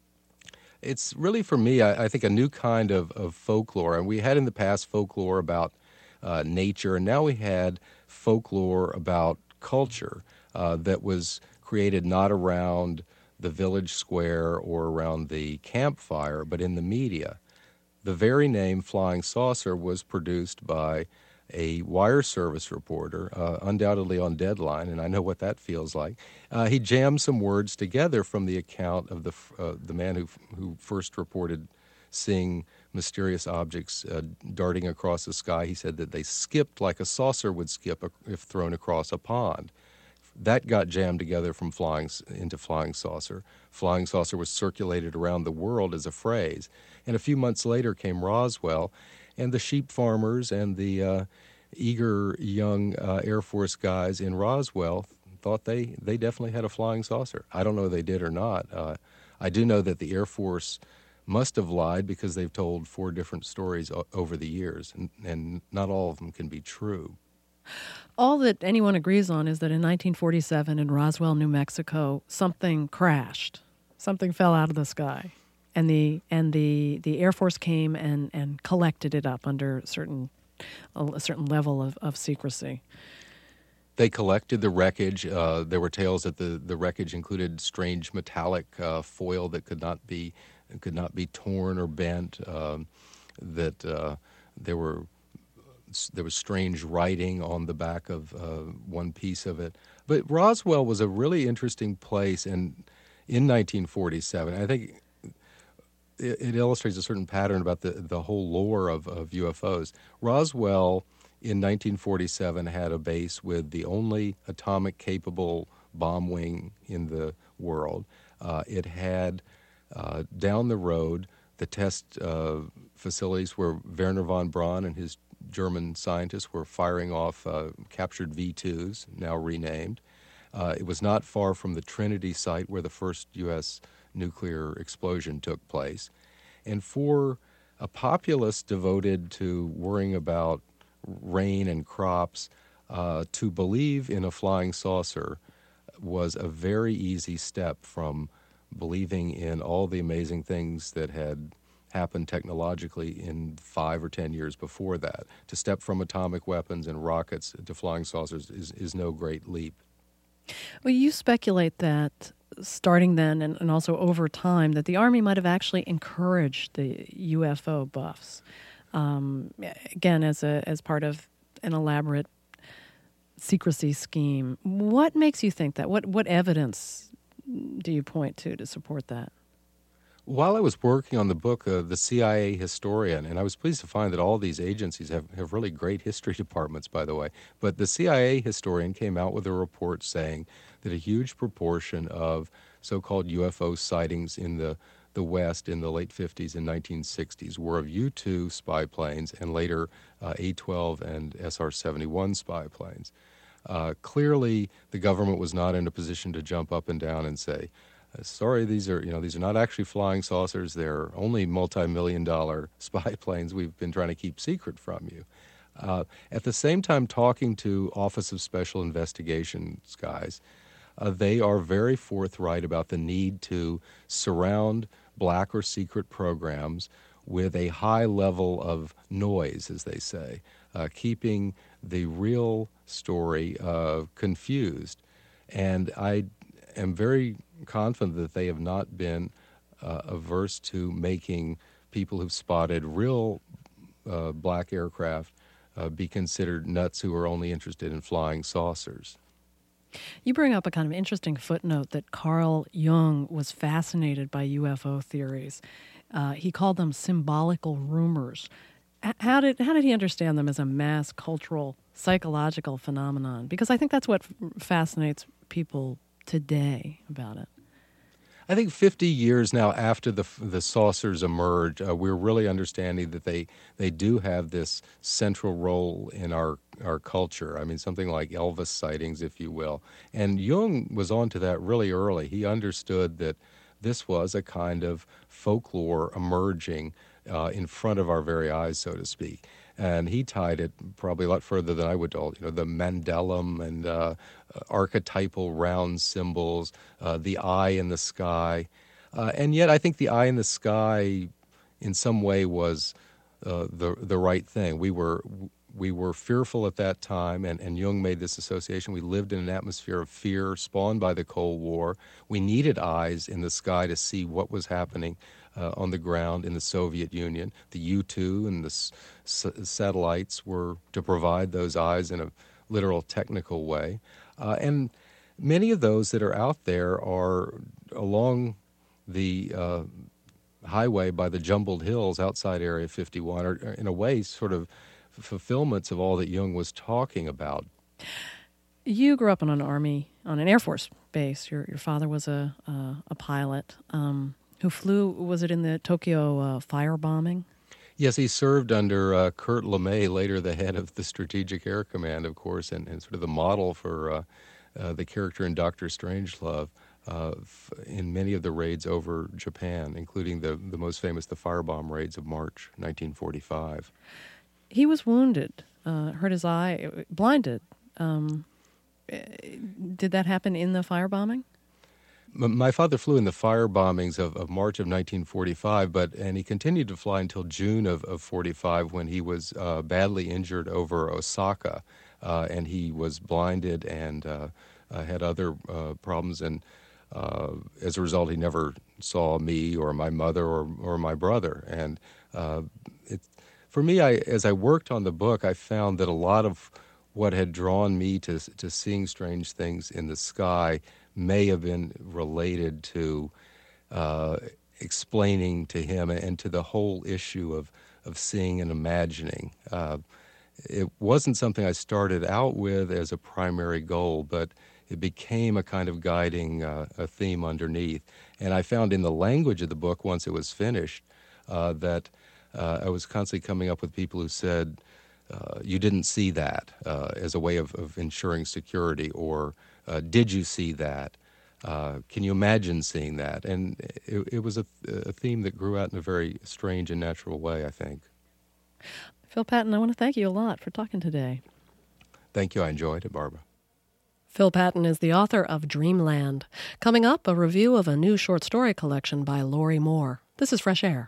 It's really, for me, I, I think, a new kind of, of folklore, and we had in the past folklore about Uh, nature, and now we had folklore about culture uh, that was created not around the village square or around the campfire, but in the media. The very name flying saucer was produced by a wire service reporter, uh, undoubtedly on deadline, and I know what that feels like. Uh, he jammed some words together from the account of the uh, the man who who first reported seeing mysterious objects uh, darting across the sky. He said that they skipped like a saucer would skip if thrown across a pond. That got jammed together from flying into flying saucer. Flying saucer was circulated around the world as a phrase. And a few months later came Roswell, and the sheep farmers and the uh, eager young uh, Air Force guys in Roswell thought they, they definitely had a flying saucer. I don't know if they did or not. Uh, I do know that the Air Force must have lied because they've told four different stories o- over the years, and, and not all of them can be true. All that anyone agrees on is that in nineteen forty-seven in Roswell, New Mexico, something crashed. Something fell out of the sky. And the and the, the Air Force came and, and collected it up under certain a certain level of, of secrecy. They collected the wreckage. Uh, there were tales that the, the wreckage included strange metallic uh, foil that could not be could not be torn or bent. Um, that uh, there were there was strange writing on the back of uh, one piece of it. But Roswell was a really interesting place, and in nineteen forty-seven, I think it, it illustrates a certain pattern about the, the whole lore of, of U F Os. Roswell in nineteen forty-seven had a base with the only atomic-capable bomb wing in the world. Uh, it had uh, down the road the test uh, facilities where Wernher von Braun and his German scientists were firing off uh, captured V twos, now renamed. Uh, it was not far from the Trinity site where the first U S nuclear explosion took place. And for a populace devoted to worrying about rain and crops, uh, to believe in a flying saucer was a very easy step from believing in all the amazing things that had happened technologically in five or ten years before that. To step from atomic weapons and rockets to flying saucers is, is no great leap. Well, you speculate that starting then and, and also over time that the Army might have actually encouraged the U F O buffs, um, again, as a as part of an elaborate secrecy scheme. What makes you think that? What what evidence do you point to to support that? While I was working on the book, uh, the C I A historian, and I was pleased to find that all these agencies have, have really great history departments, by the way, but the C I A historian came out with a report saying that a huge proportion of so-called U F O sightings in the, the West in the late fifties and nineteen sixties were of U two spy planes and later uh, A twelve and S R seventy-one spy planes. Uh, clearly, the government was not in a position to jump up and down and say, sorry, these are you know these are not actually flying saucers. They're only multi-million dollar spy planes we've been trying to keep secret from you. Uh, at the same time, talking to Office of Special Investigations guys, uh, they are very forthright about the need to surround black or secret programs with a high level of noise, as they say, uh, keeping the real story uh, confused. And I am very confident that they have not been uh, averse to making people who've spotted real uh, black aircraft uh, be considered nuts who are only interested in flying saucers. You bring up a kind of interesting footnote that Carl Jung was fascinated by U F O theories. Uh, he called them symbolical rumors. H- how did how did he understand them as a mass cultural psychological phenomenon? Because I think that's what f- fascinates people today about it. I think fifty years now after the the saucers emerged, uh, we're really understanding that they they do have this central role in our our culture. I mean, something like Elvis sightings, if you will. And Jung was onto that really early. He understood that this was a kind of folklore emerging uh, in front of our very eyes, so to speak. And he tied it probably a lot further than I would all, you know, the Mandalum and uh, archetypal round symbols, uh, the eye in the sky. Uh, and yet I think the eye in the sky in some way was uh, the the right thing. We were we were fearful at that time, and, and Jung made this association. We lived in an atmosphere of fear spawned by the Cold War. We needed eyes in the sky to see what was happening uh, on the ground in the Soviet Union. The U two and the s- s- satellites were to provide those eyes in a literal technical way. Uh, and many of those that are out there are along the uh, highway by the jumbled hills outside Area fifty-one, are, are in a way sort of fulfillments of all that Jung was talking about. You grew up on an Army, on an Air Force base. Your your father was a uh, a pilot um, who flew, was it in the Tokyo uh, firebombing? Yes, he served under uh, Kurt LeMay, later the head of the Strategic Air Command, of course, and, and sort of the model for uh, uh, the character in Doctor Strangelove uh, f- in many of the raids over Japan, including the, the most famous, the firebomb raids of March nineteen forty-five. He was wounded, uh, hurt his eye, blinded. Um, did that happen in the firebombing? My father flew in the fire bombings of, of March of nineteen forty-five, but and he continued to fly until June of, of forty-five when he was uh, badly injured over Osaka, uh, and he was blinded and uh, uh, had other uh, problems, and uh, as a result, he never saw me or my mother or, or my brother. And uh, it, for me, I, as I worked on the book, I found that a lot of what had drawn me to to seeing strange things in the sky may have been related to uh, explaining to him and to the whole issue of, of seeing and imagining. Uh, it wasn't something I started out with as a primary goal, but it became a kind of guiding uh, a theme underneath. And I found in the language of the book, once it was finished, uh, that uh, I was constantly coming up with people who said, uh, you didn't see that uh, as a way of, of ensuring security, or Uh, did you see that? Uh, can you imagine seeing that? And it, it was a, a theme that grew out in a very strange and natural way, I think. Phil Patton, I want to thank you a lot for talking today. Thank you. I enjoyed it, Barbara. Phil Patton is the author of Dreamland. Coming up, a review of a new short story collection by Lori Moore. This is Fresh Air.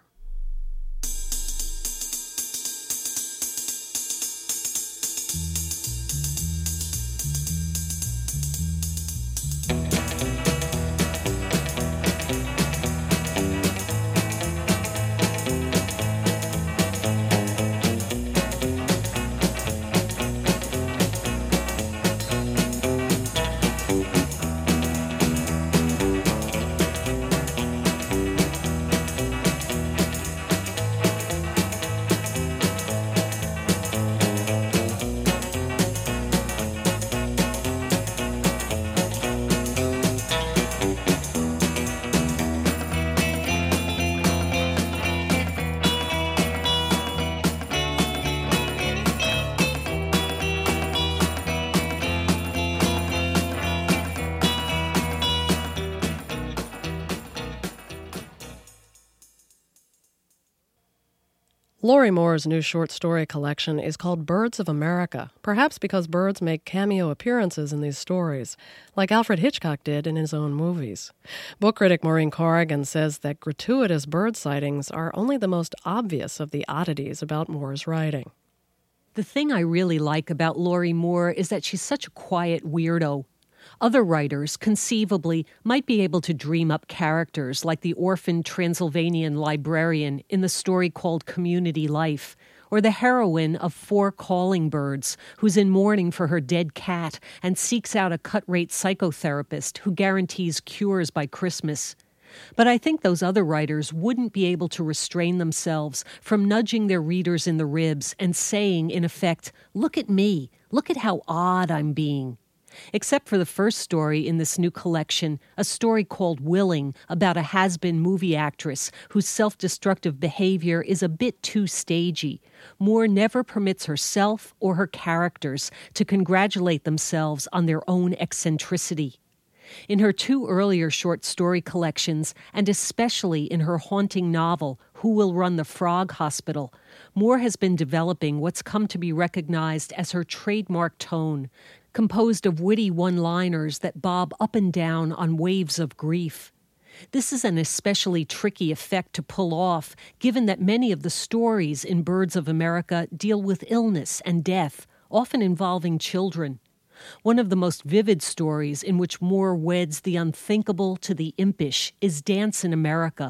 Lori Moore's new short story collection is called Birds of America, perhaps because birds make cameo appearances in these stories, like Alfred Hitchcock did in his own movies. Book critic Maureen Corrigan says that gratuitous bird sightings are only the most obvious of the oddities about Moore's writing. The thing I really like about Lori Moore is that she's such a quiet weirdo. Other writers, conceivably, might be able to dream up characters like the orphaned Transylvanian librarian in the story called Community Life, or the heroine of Four Calling Birds, who's in mourning for her dead cat and seeks out a cut-rate psychotherapist who guarantees cures by Christmas. But I think those other writers wouldn't be able to restrain themselves from nudging their readers in the ribs and saying, in effect, "Look at me, look at how odd I'm being." Except for the first story in this new collection, a story called Willing, about a has-been movie actress whose self-destructive behavior is a bit too stagey. Moore never permits herself or her characters to congratulate themselves on their own eccentricity. In her two earlier short story collections, and especially in her haunting novel, Who Will Run the Frog Hospital, Moore has been developing what's come to be recognized as her trademark tone, composed of witty one-liners that bob up and down on waves of grief. This is an especially tricky effect to pull off, given that many of the stories in Birds of America deal with illness and death, often involving children. One of the most vivid stories in which Moore weds the unthinkable to the impish is Dance in America.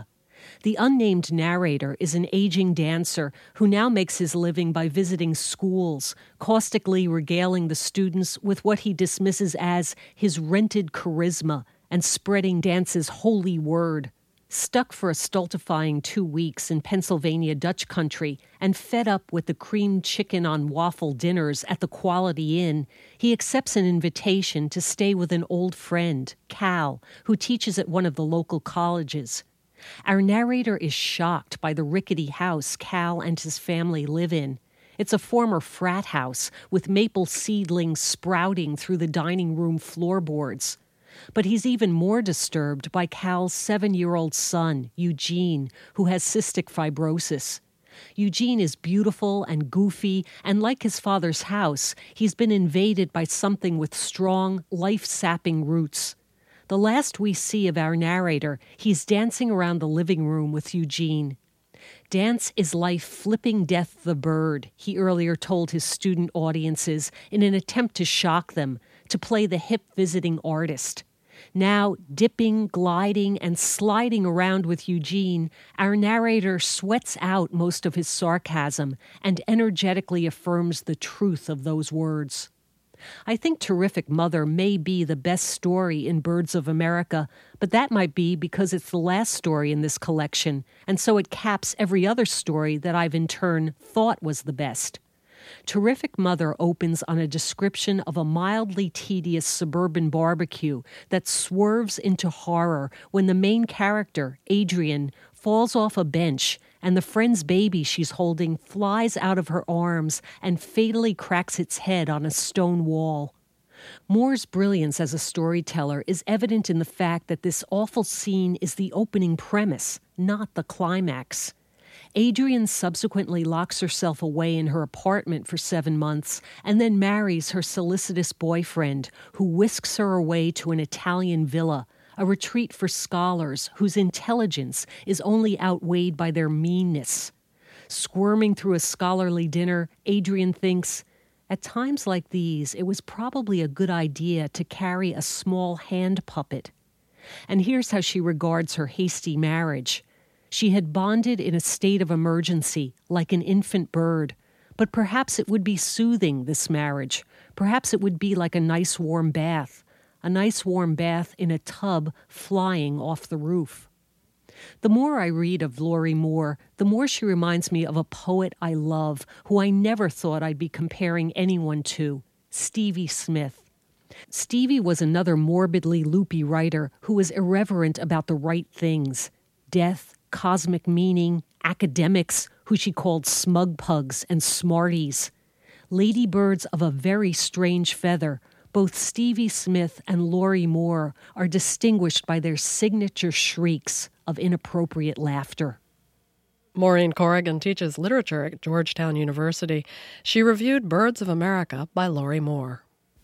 The unnamed narrator is an aging dancer who now makes his living by visiting schools, caustically regaling the students with what he dismisses as his rented charisma and spreading dance's holy word. Stuck for a stultifying two weeks in Pennsylvania Dutch country and fed up with the creamed chicken on waffle dinners at the Quality Inn, he accepts an invitation to stay with an old friend, Cal, who teaches at one of the local colleges. Our narrator is shocked by the rickety house Cal and his family live in. It's a former frat house with maple seedlings sprouting through the dining room floorboards. But he's even more disturbed by Cal's seven-year-old son, Eugene, who has cystic fibrosis. Eugene is beautiful and goofy, and like his father's house, he's been invaded by something with strong, life-sapping roots. The last we see of our narrator, he's dancing around the living room with Eugene. Dance is life flipping death the bird, he earlier told his student audiences in an attempt to shock them, to play the hip visiting artist. Now, dipping, gliding, and sliding around with Eugene, our narrator sweats out most of his sarcasm and energetically affirms the truth of those words. I think Terrific Mother may be the best story in Birds of America, but that might be because it's the last story in this collection, and so it caps every other story that I've in turn thought was the best. Terrific Mother opens on a description of a mildly tedious suburban barbecue that swerves into horror when the main character, Adrian, falls off a bench and the friend's baby she's holding flies out of her arms and fatally cracks its head on a stone wall. Moore's brilliance as a storyteller is evident in the fact that this awful scene is the opening premise, not the climax. Adrian subsequently locks herself away in her apartment for seven months and then marries her solicitous boyfriend, who whisks her away to an Italian villa, a retreat for scholars whose intelligence is only outweighed by their meanness. Squirming through a scholarly dinner, Adrian thinks, at times like these, it was probably a good idea to carry a small hand puppet. And here's how she regards her hasty marriage. She had bonded in a state of emergency, like an infant bird. But perhaps it would be soothing, this marriage. Perhaps it would be like a nice warm bath. A nice warm bath in a tub flying off the roof. The more I read of Lorrie Moore, the more she reminds me of a poet I love, who I never thought I'd be comparing anyone to, Stevie Smith. Stevie was another morbidly loopy writer who was irreverent about the right things. Death, cosmic meaning, academics, who she called smug pugs and smarties. Ladybirds of a very strange feather, both Stevie Smith and Lorrie Moore are distinguished by their signature shrieks of inappropriate laughter. Maureen Corrigan teaches literature at Georgetown University. She reviewed Birds of America by Lorrie Moore.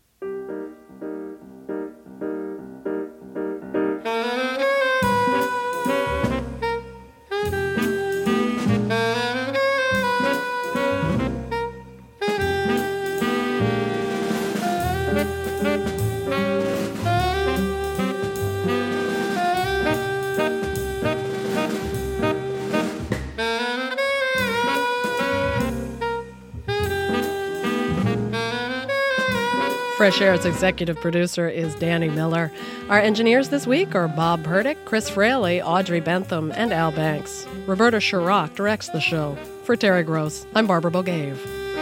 Fresh Air's executive producer is Danny Miller. Our engineers this week are Bob Burdick, Chris Fraley, Audrey Bentham, and Al Banks. Roberta Shirok directs the show. For Terry Gross, I'm Barbara Bogave.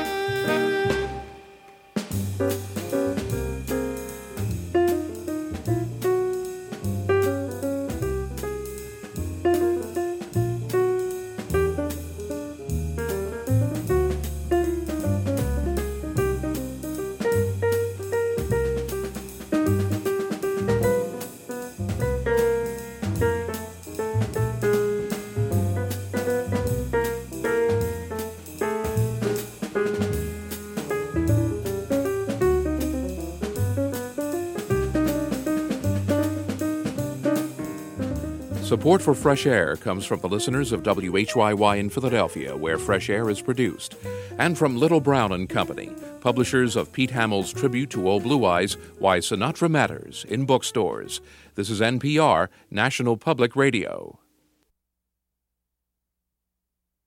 Support for Fresh Air comes from the listeners of W H Y Y in Philadelphia, where Fresh Air is produced, and from Little Brown and Company, publishers of Pete Hamill's tribute to Old Blue Eyes, Why Sinatra Matters, in bookstores. This is N P R, National Public Radio.